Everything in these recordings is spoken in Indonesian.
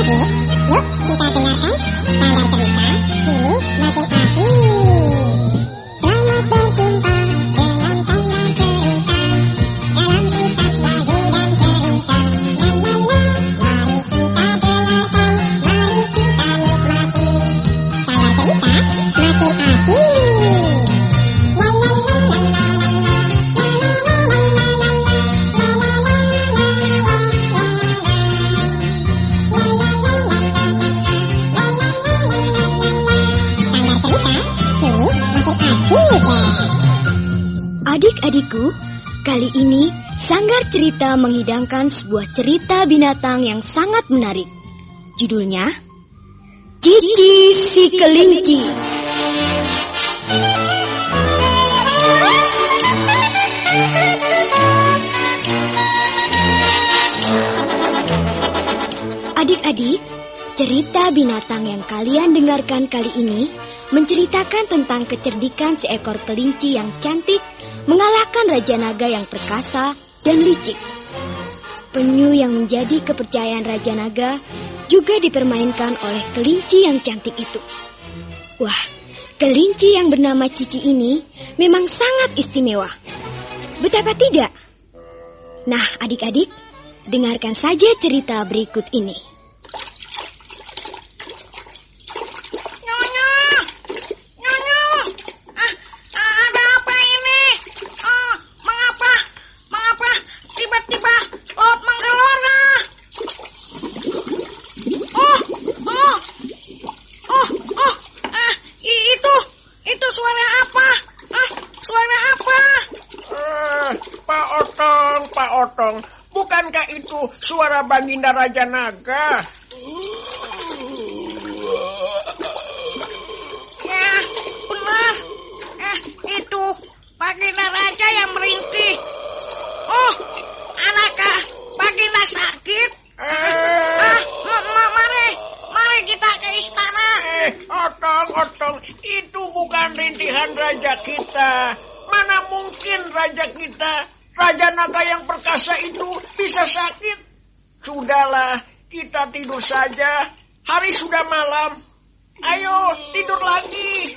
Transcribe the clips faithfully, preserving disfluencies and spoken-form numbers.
Adik-adikku, kali ini Sanggar Cerita menghidangkan sebuah cerita binatang yang sangat menarik. Judulnya, Cici si Kelinci. Adik-adik, cerita binatang yang kalian dengarkan kali ini menceritakan tentang kecerdikan seekor kelinci yang cantik mengalahkan Raja Naga yang perkasa dan licik. Penyu yang menjadi kepercayaan Raja Naga juga dipermainkan oleh kelinci yang cantik itu. Wah, kelinci yang bernama Cici ini memang sangat istimewa. Betapa tidak? Nah, adik-adik, dengarkan saja cerita berikut ini. Bukankah itu suara Baginda Raja Naga? Ya, benar. Eh, itu Baginda Raja yang merintih. Oh, anakah Baginda sakit? Eh, ah, ma- ma- mari, mari kita ke istana. Eh, Otong, Otong, itu bukan rintihan raja kita. Mana mungkin raja kita, Raja Naga yang perkasa itu bisa sakit? Sudahlah, kita tidur saja. Hari sudah malam. Ayo, tidur lagi.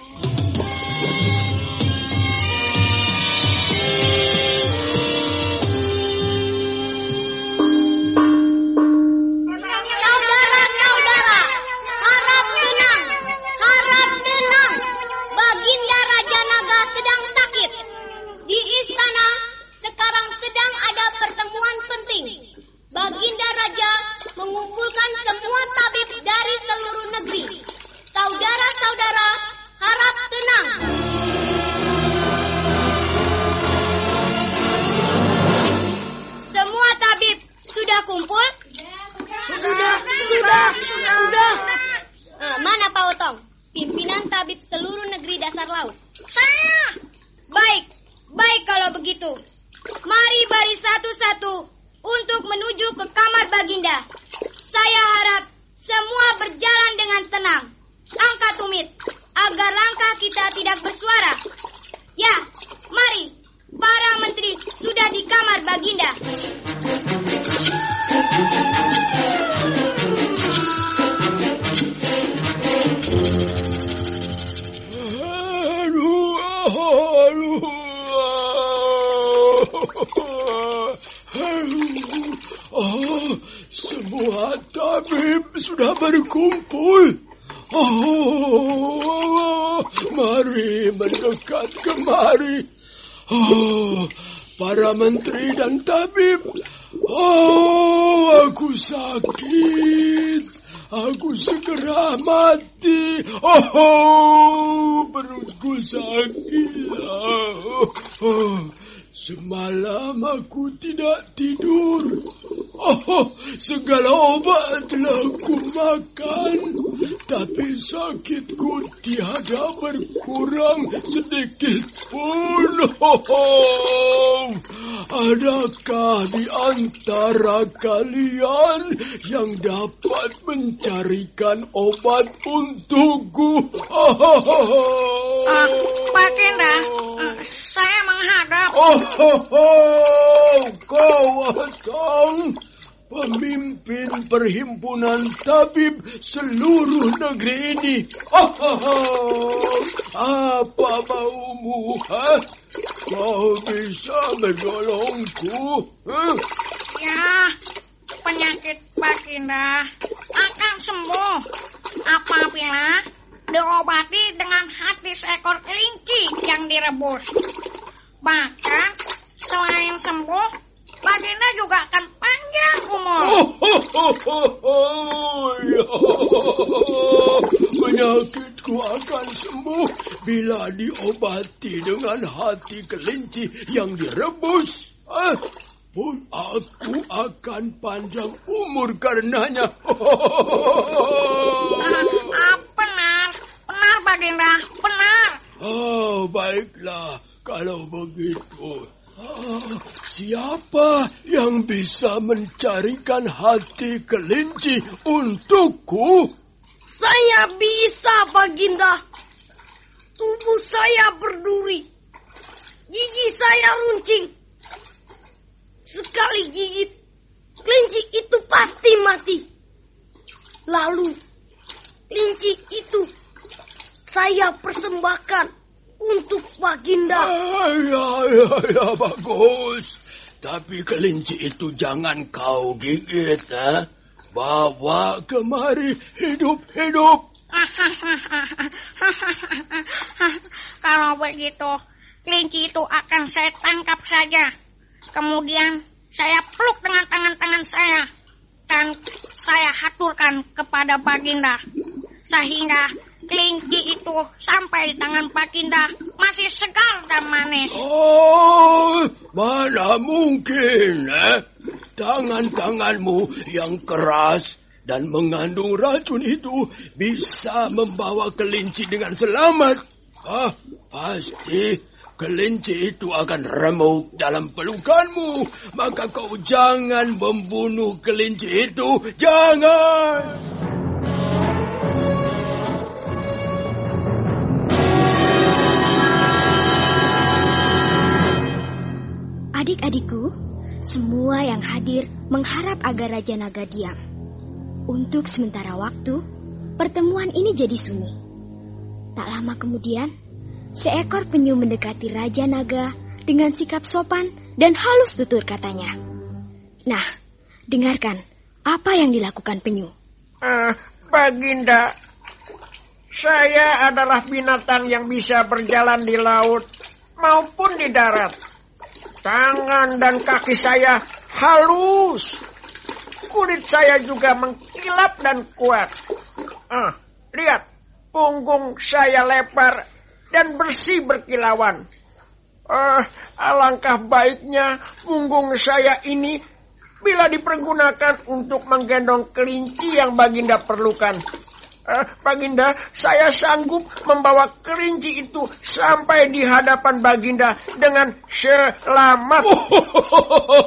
Saudara-saudara, harap tenang, harap tenang. Baginda Raja Naga sedang sakit. Di istana sekarang sedang ada pertemuan penting. Baginda Raja mengumpulkan semua tabib dari seluruh negeri. Saudara-saudara, harap tenang. Semua tabib sudah kumpul? Sudah, sudah, sudah. Nah, mana Pak Otong, pimpinan tabib seluruh negeri dasar laut? Saya. Baik, baik kalau begitu. Mari baris satu-satu untuk menuju ke kamar Baginda. Saya harap semua berjalan dengan tenang. Angkat tumit, agar langkah kita tidak bersuara. Ya, mari. Para menteri sudah di kamar Baginda. Aduh, aduh. Oh, semua tabib sudah berkumpul. Oh, mari mendekat kemari. Oh, para menteri dan tabib. Oh, aku sakit. Aku segera mati. Oh, perutku sakit. Oh, oh. Semalam aku tidak tidur. Oh, segala obat telah ku makan, tapi sakitku tiada berkurang sedikit pun. Oh, adakah di antara kalian yang dapat mencarikan obat untukku? Oh, Uh, Baginda, uh, saya menghadap. Oh, oh, oh, kau Otong, pemimpin perhimpunan tabib seluruh negeri ini. Oh, oh, oh. Apa maumu? Ha? Kau bisa menolongku? Huh? Ya, penyakit Baginda akan sembuh apabila diobati dengan hati seekor kelinci yang direbus. Bahkan selain sembuh, Baginda juga akan panjang umur. Oh, oh, oh, oh, oh. Penyakitku akan sembuh bila diobati dengan hati kelinci yang direbus. Ah, pun aku akan panjang umur karenanya. Ah, benar, benar Baginda, benar. Oh, baiklah kalau begitu. Ah, siapa yang bisa mencarikan hati kelinci untukku? Saya bisa, Baginda. Tubuh saya berduri. Gigi saya runcing. Sekali gigit, kelinci itu pasti mati. Lalu, kelinci itu saya persembahkan untuk Baginda. Ah, ya, ya, ya, bagus. Tapi kelinci itu jangan kau gigit, ha? Bawa kemari hidup-hidup. Kalau begitu, kelinci itu akan saya tangkap saja. Kemudian saya peluk dengan tangan-tangan saya dan saya haturkan kepada Baginda. Sehingga kelinci itu sampai di tangan Baginda masih segar dan manis. Oh, mana mungkin, eh? Tangan-tanganmu yang keras dan mengandung racun itu bisa membawa kelinci dengan selamat. Ah, pasti kelinci itu akan remuk dalam pelukanmu. Maka kau jangan membunuh kelinci itu. Jangan! Adik-adikku, semua yang hadir mengharap agar Raja Naga diam. Untuk sementara waktu, pertemuan ini jadi sunyi. Tak lama kemudian, seekor penyu mendekati Raja Naga dengan sikap sopan dan halus tutur katanya. Nah, dengarkan apa yang dilakukan penyu. Uh, Baginda, saya adalah binatang yang bisa berjalan di laut maupun di darat. Tangan dan kaki saya halus. Kulit saya juga mengkilap dan kuat. Ah, lihat, punggung saya lebar dan bersih berkilauan. Ah, alangkah baiknya punggung saya ini bila dipergunakan untuk menggendong kelinci yang Baginda perlukan. Uh, Baginda, saya sanggup membawa kelinci itu sampai di hadapan Baginda dengan selamat. Oh, oh, oh,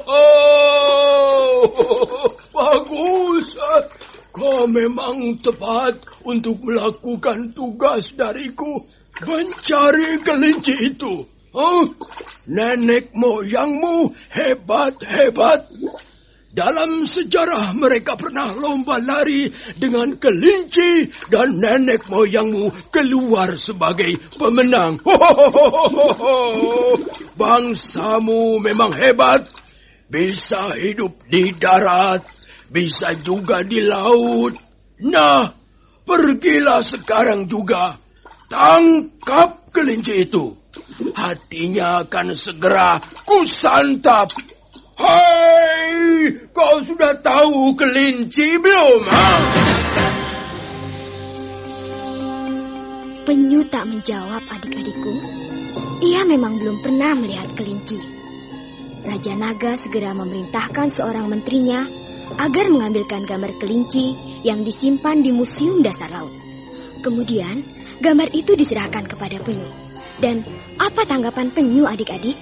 oh. Bagus. Kau memang tepat untuk melakukan tugas dariku mencari kelinci itu. Oh, nenek moyangmu hebat-hebat. Dalam sejarah mereka pernah lomba lari dengan kelinci dan nenek moyangmu keluar sebagai pemenang. Hohohoho. Bangsamu memang hebat. Bisa hidup di darat, bisa juga di laut. Nah, pergilah sekarang juga. Tangkap kelinci itu. Hatinya akan segera kusantap. Hai, kau sudah tahu kelinci belum? Ha? Penyu tak menjawab, adik-adikku. Ia memang belum pernah melihat kelinci. Raja Naga segera memerintahkan seorang menterinya agar mengambilkan gambar kelinci yang disimpan di Museum Dasar Laut. Kemudian, gambar itu diserahkan kepada penyu. Dan apa tanggapan penyu, adik-adik?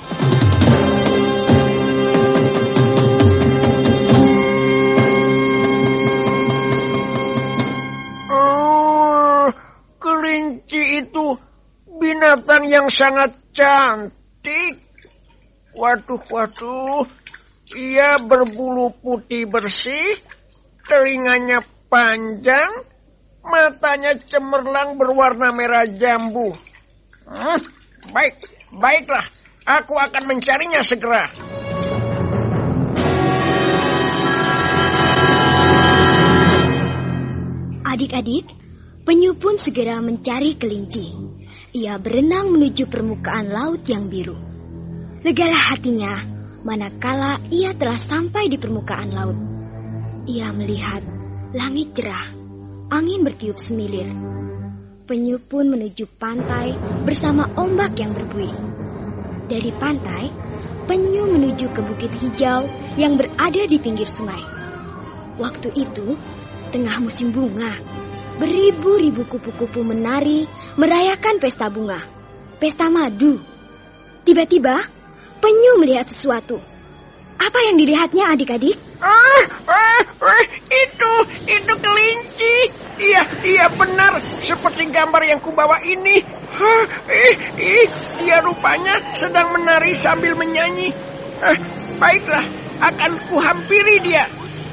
Kelinci itu binatang yang sangat cantik. Waduh, waduh. Ia berbulu putih bersih, telinganya panjang, matanya cemerlang berwarna merah jambu. Hmm, baik, baiklah. Aku akan mencarinya segera. Adik-adik, penyu pun segera mencari kelinci. Ia berenang menuju permukaan laut yang biru. Legalah hatinya manakala ia telah sampai di permukaan laut. Ia melihat langit cerah, angin bertiup semilir. Penyu pun menuju pantai bersama ombak yang berbuih. Dari pantai, penyu menuju ke bukit hijau yang berada di pinggir sungai. Waktu itu, tengah musim bunga, beribu-ribu kupu-kupu menari merayakan pesta bunga, pesta madu. Tiba-tiba, penyu melihat sesuatu. Apa yang dilihatnya adik-adik? Ah, ah, ah, itu, itu kelinci. Iya, iya benar, seperti gambar yang kubawa ini. Hah, ih, ih, dia rupanya sedang menari sambil menyanyi. Ah, baiklah, akan kuhampiri dia.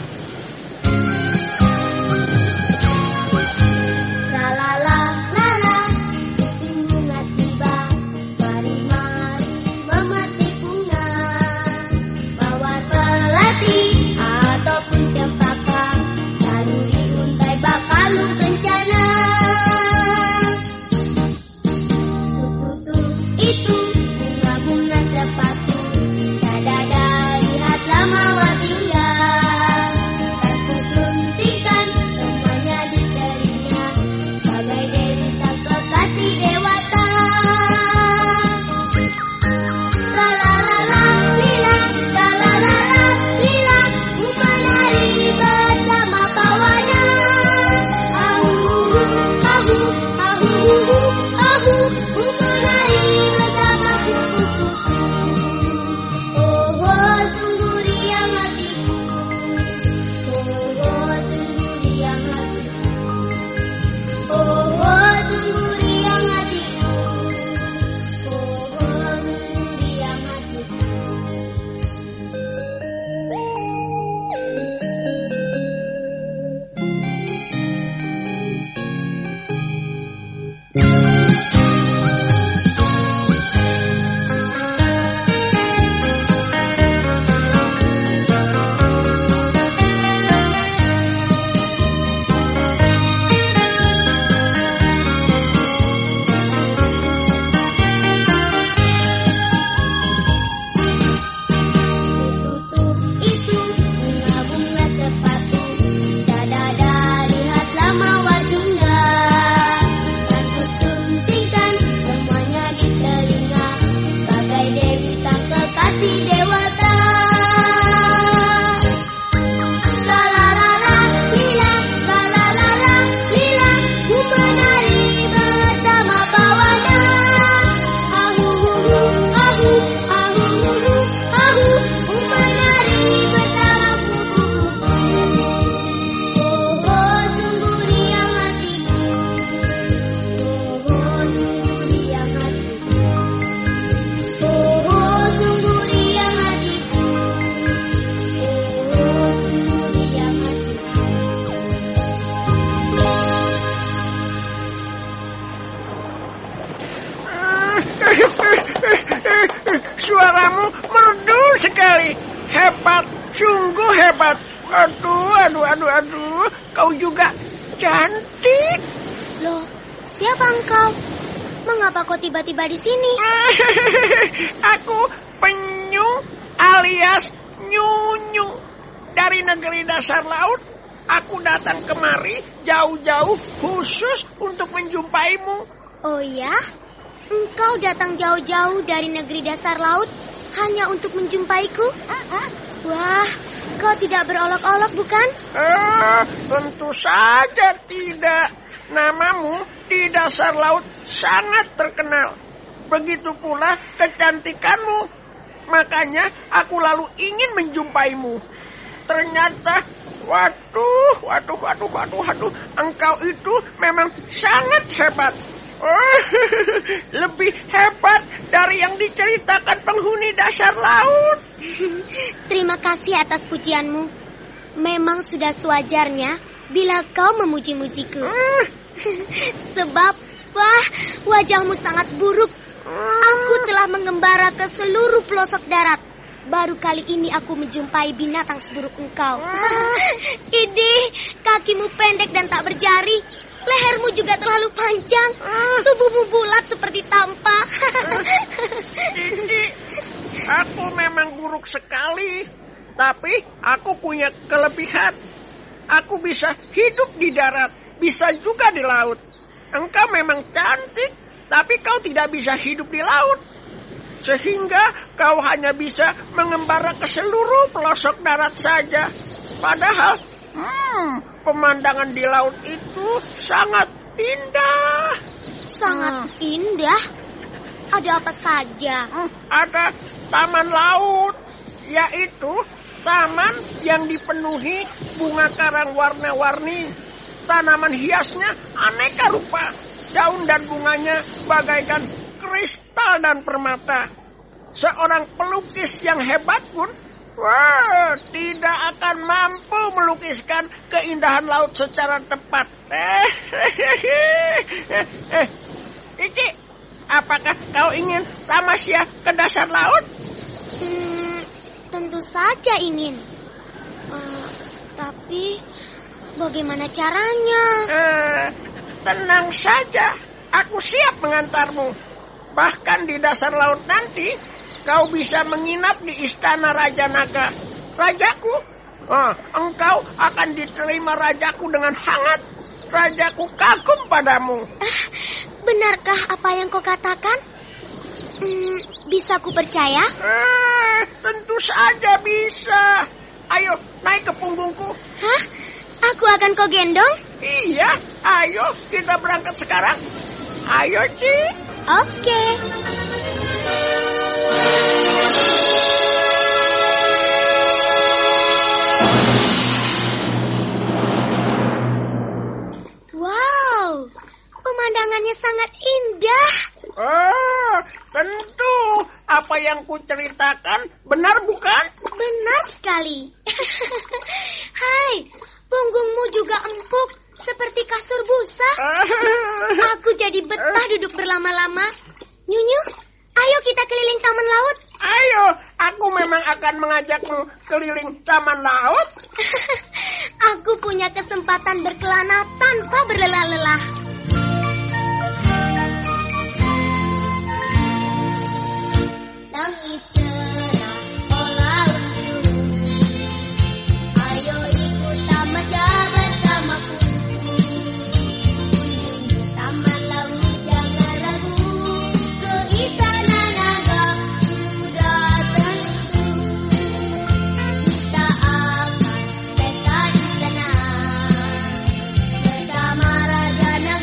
Suaramu merdu sekali. Hebat, sungguh hebat. Aduh, aduh, aduh, aduh. Kau juga cantik. Loh, siapa engkau? Mengapa kau tiba-tiba di sini? Aku penyu alias Nyunyu. Dari negeri dasar laut, aku datang kemari jauh-jauh khusus untuk menjumpaimu. Oh ya? Engkau datang jauh-jauh dari negeri dasar laut hanya untuk menjumpaiku? Wah, kau tidak berolok-olok bukan? Eh, tentu saja tidak. Namamu di dasar laut sangat terkenal. Begitu pula kecantikanmu. Makanya aku lalu ingin menjumpaimu. Ternyata, waduh, waduh, waduh, waduh, waduh, engkau itu memang sangat hebat. Oh, lebih hebat dari yang diceritakan penghuni dasar laut. Terima kasih atas pujianmu. Memang sudah sewajarnya bila kau memuji-mujiku. Uh. Sebab, wah, wajahmu sangat buruk. Aku telah mengembara ke seluruh pelosok darat. Baru kali ini aku menjumpai binatang seburuk engkau. Idih, kakimu pendek dan tak berjari. Lehermu juga terlalu panjang. Tubuhmu bulat seperti tampak. Cici, aku memang buruk sekali. Tapi aku punya kelebihan. Aku bisa hidup di darat, bisa juga di laut. Engkau memang cantik, tapi kau tidak bisa hidup di laut. Sehingga kau hanya bisa mengembara ke seluruh pelosok darat saja. Padahal, hmm, pemandangan di laut itu sangat indah. Sangat hmm. indah? Ada apa saja? Hmm, ada taman laut, yaitu taman yang dipenuhi bunga karang warna-warni. Tanaman hiasnya aneka rupa. Daun dan bunganya bagaikan kristal dan permata. Seorang pelukis yang hebat pun wah, tidak akan mampu melukiskan keindahan laut secara tepat. Eh, eh, Cici, apakah kau ingin tamasya ke dasar laut? Hmm, tentu saja ingin. Uh, tapi bagaimana caranya? Uh, tenang saja, aku siap mengantarmu. Bahkan di dasar laut nanti, kau bisa menginap di istana Raja Naga. Rajaku, oh, engkau akan diterima rajaku dengan hangat. Rajaku kagum padamu. Ah, benarkah apa yang kau katakan? Hmm, bisa ku percaya? Eh, tentu saja bisa. Ayo, naik ke punggungku. Hah? Aku akan kau gendong? Iya, ayo kita berangkat sekarang. Ayo, Ci. Oke. Wow, pemandangannya sangat indah. Oh, tentu. Apa yang kuceritakan benar bukan? Benar sekali. Hai, punggungmu juga empuk seperti kasur busa. Aku jadi betah duduk berlama-lama. Nyunyu, ayo kita keliling taman laut. Ayo, aku memang akan mengajakmu keliling taman laut. Aku punya kesempatan berkelana tanpa berlelah-lelah. Langit cerah, oh laut biru, ayo ikut tamasya bersamaku. Taman laut jangan ragu, ke istana naga sudah tentu. Kita akan pesta di sana bersama Raja Naga.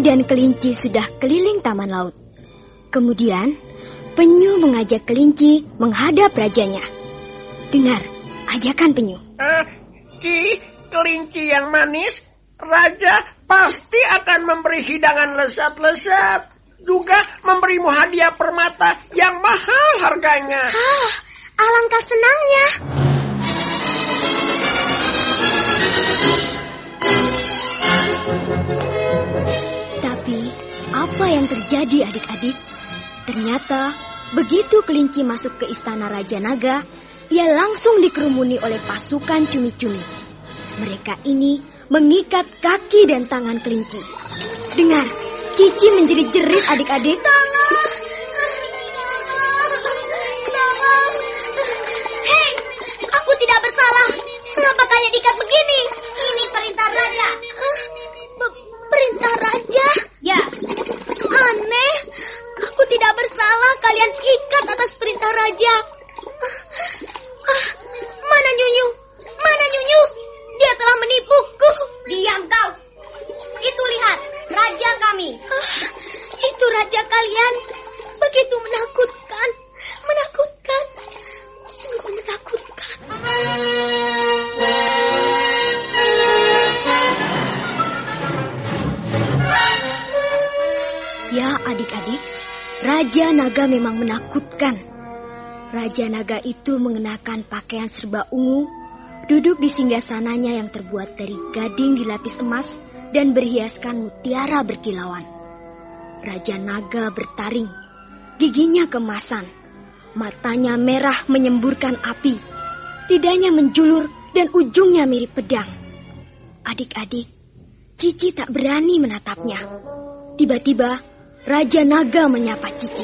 dan kelinci sudah keliling taman laut. Kemudian, penyu mengajak kelinci menghadap rajanya. Dengar, ajakan penyu. Uh, Ki, kelinci yang manis, raja pasti akan memberi hidangan lezat-lezat. Juga memberimu hadiah permata yang mahal harganya. Ah, alangkah senangnya. Tapi, apa yang terjadi adik-adik? Ternyata, begitu kelinci masuk ke istana Raja Naga, ia langsung dikerumuni oleh pasukan cumi-cumi. Mereka ini mengikat kaki dan tangan kelinci. Dengar, Cici menjerit-jerit adik-adik. Tolong! Tolong! Hei, aku tidak bersalah. Kenapa kalian diikat begini? Ini perintah raja. Be- perintah raja? Ya. Aneh. Aku tidak bersalah. Kalian ikat atas perintah raja. Ah, mana Nyunyu? Mana Nyunyu? Dia telah menipuku. Diam kau. Itu lihat, raja kami. Ah, itu raja kalian. Begitu menakutkan. Menakutkan. Sungguh menakutkan. Ya adik-adik, Raja Naga memang menakutkan. Raja Naga itu mengenakan pakaian serba ungu, duduk di singgasananya yang terbuat dari gading dilapis emas dan berhiaskan mutiara berkilauan. Raja Naga bertaring, giginya kemasan, matanya merah menyemburkan api, lidahnya menjulur dan ujungnya mirip pedang. Adik-adik, Cici tak berani menatapnya. Tiba-tiba, Raja Naga menyapa Cici.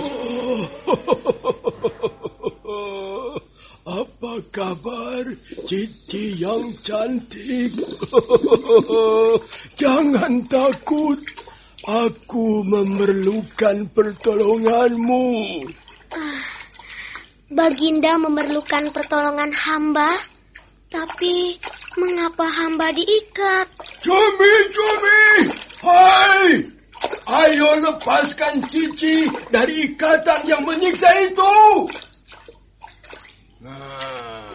Apa kabar, Cici yang cantik? Jangan takut, aku memerlukan pertolonganmu. Ah, Baginda memerlukan pertolongan hamba, tapi mengapa hamba diikat? Cumi, Cumi! Hai! Ayo lepaskan Cici dari ikatan yang menyiksa itu. Ah,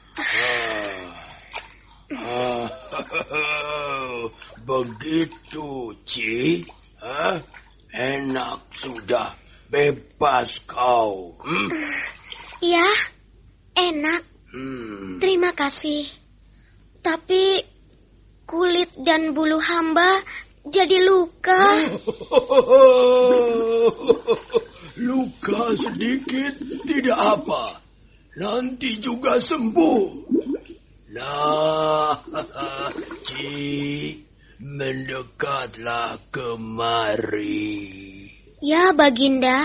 ah, ah, begitu, Ci? Hah? Enak sudah, bebas kau. Hmm? Ya, enak. Hmm. Terima kasih. Tapi kulit dan bulu hamba jadi luka. Luka sedikit tidak apa. Nanti juga sembuh. Nah, Ci, mendekatlah kemari. Ya, Baginda.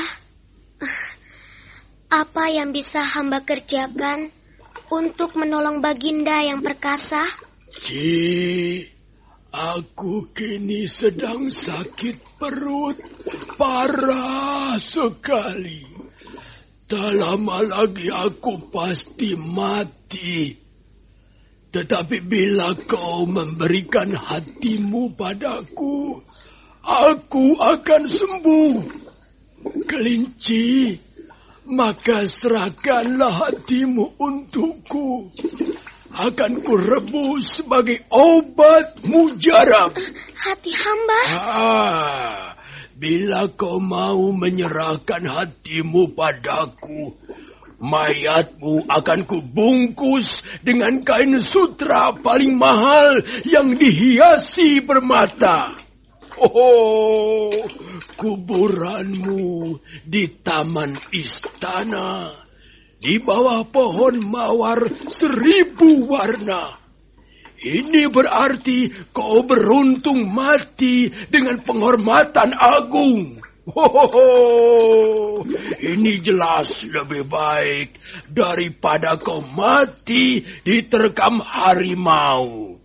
Apa yang bisa hamba kerjakan untuk menolong Baginda yang perkasa? Ci, aku kini sedang sakit perut, parah sekali. Tak lama lagi aku pasti mati. Tetapi bila kau memberikan hatimu padaku, aku akan sembuh. Kelinci, maka serahkanlah hatimu untukku. Akan kurebus sebagai obat mujarab. Hati hamba? Ah, bila kau mau menyerahkan hatimu padaku, mayatmu akan kubungkus dengan kain sutra paling mahal yang dihiasi permata. Oh, kuburanmu di taman istana, di bawah pohon mawar seribu warna. Ini berarti kau beruntung mati dengan penghormatan agung. Oh, ini jelas lebih baik daripada kau mati diterkam harimau.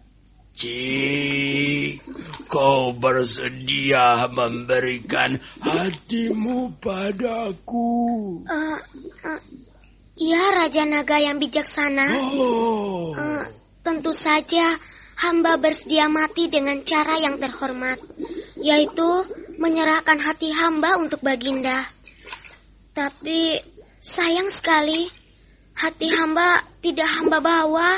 Ci, kau bersedia memberikan hatimu padaku? Uh, uh, ya, Raja Naga yang bijaksana. Oh. Uh, tentu saja hamba bersedia mati dengan cara yang terhormat. yaitu menyerahkan hati hamba untuk Baginda. Tapi sayang sekali, hati hamba tidak hamba bawa.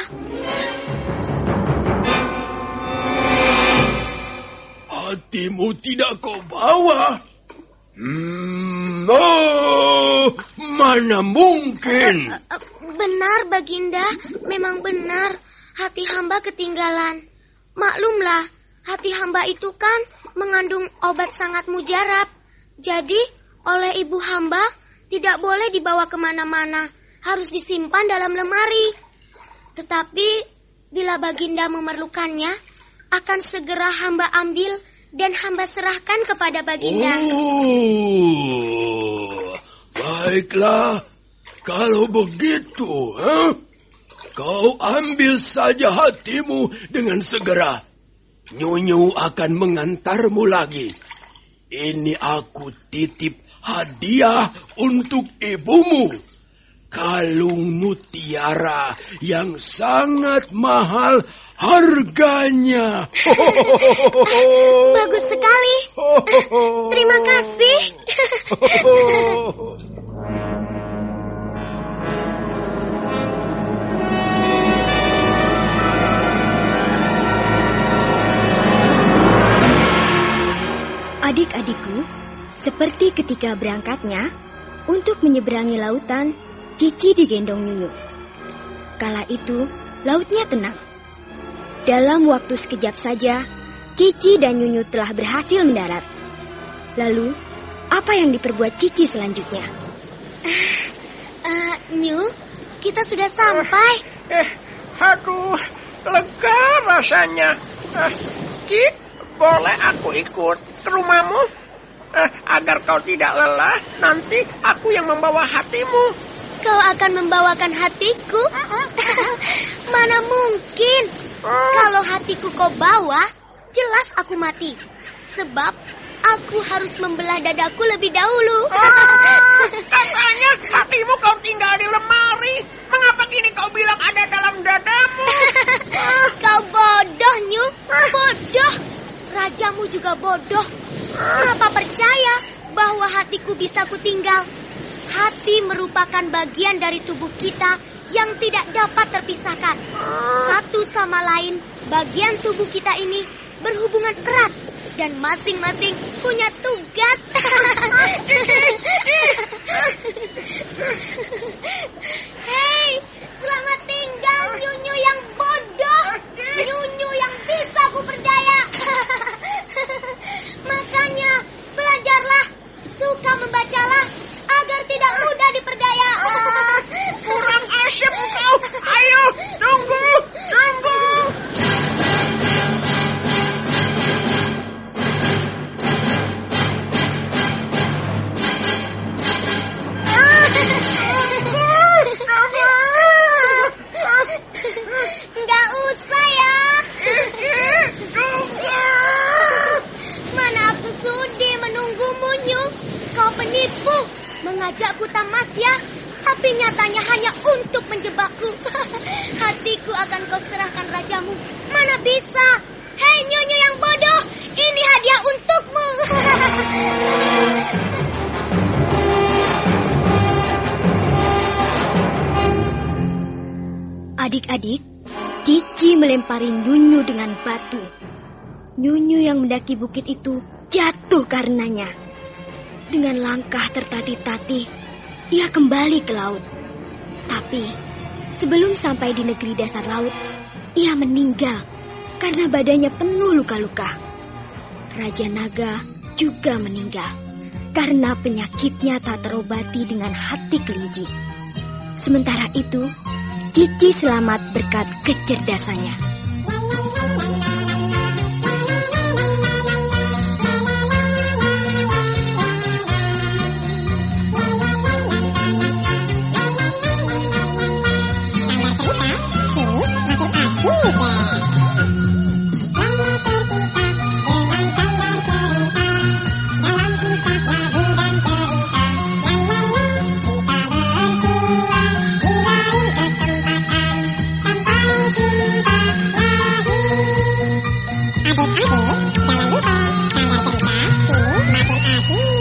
Hatimu tidak kau bawa? Hmm, oh, mana mungkin? Benar, Baginda, memang benar. Hati hamba ketinggalan. Maklumlah, hati hamba itu kan mengandung obat sangat mujarab. Jadi, oleh ibu hamba tidak boleh dibawa kemana-mana. Harus disimpan dalam lemari. Tetapi, bila Baginda memerlukannya, akan segera hamba ambil dan hamba serahkan kepada Baginda. Oh, baiklah. Kalau begitu, huh? Kau ambil saja hatimu dengan segera. Nyunyu akan mengantarmu lagi. Ini aku titip hadiah untuk ibumu. Kalung mutiara yang sangat mahal harganya. Bagus sekali. Terima kasih. Adik-adikku, seperti ketika berangkatnya untuk menyeberangi lautan, Cici digendong Nyunyu. Kala itu, lautnya tenang. Dalam waktu sekejap saja, Cici dan Nyunyu telah berhasil mendarat. Lalu, apa yang diperbuat Cici selanjutnya? Uh, uh, Nyu, kita sudah sampai. Eh, aduh, lega rasanya. Uh, Ci, boleh aku ikut ke rumahmu? Eh, agar kau tidak lelah, nanti aku yang membawa hatimu. Kau akan membawakan hatiku? Mana mungkin. Kalau hatiku kau bawa, jelas aku mati. Sebab aku harus membelah dadaku lebih dahulu. Oh, katanya hatimu kau tinggal di lemari. Mengapa kini kau bilang ada dalam dadamu? Kau bodoh, Nyu. Bodoh. Rajamu juga bodoh. Kenapa percaya bahwa hatiku bisa kutinggal? Hati merupakan bagian dari tubuh kita yang tidak dapat terpisahkan. Satu sama lain, bagian tubuh kita ini berhubungan erat dan masing-masing punya tugas. Hei, selamat tinggal Nyunyu yang bodoh. Nyunyu yang bisa kuperdaya. Makanya belajarlah, suka membacalah agar tidak mudah diperdaya. Kurang asyik kau. Ayo, tunggu, tunggu. Nggak usah ya. Tunggu. Mana aku sudi menunggumu, Nyu. Kau penipu, mengajakku tamasya, tapi nyatanya hanya untuk menjebakku. Hatiku akan kau serahkan rajamu. Mana bisa. Hei Nyunyu yang bodoh, ini hadiah untukmu. Adik-adik, Cici melempari Nyunyu dengan batu. Nyunyu yang mendaki bukit itu jatuh karenanya. Dengan langkah tertatih-tatih, ia kembali ke laut. Tapi, sebelum sampai di negeri dasar laut, ia meninggal karena badannya penuh luka-luka. Raja Naga juga meninggal karena penyakitnya tak terobati dengan hati kelinci. Sementara itu, Cici selamat berkat kecerdasannya. Adik-adik, jangan lupa tanda Ooh.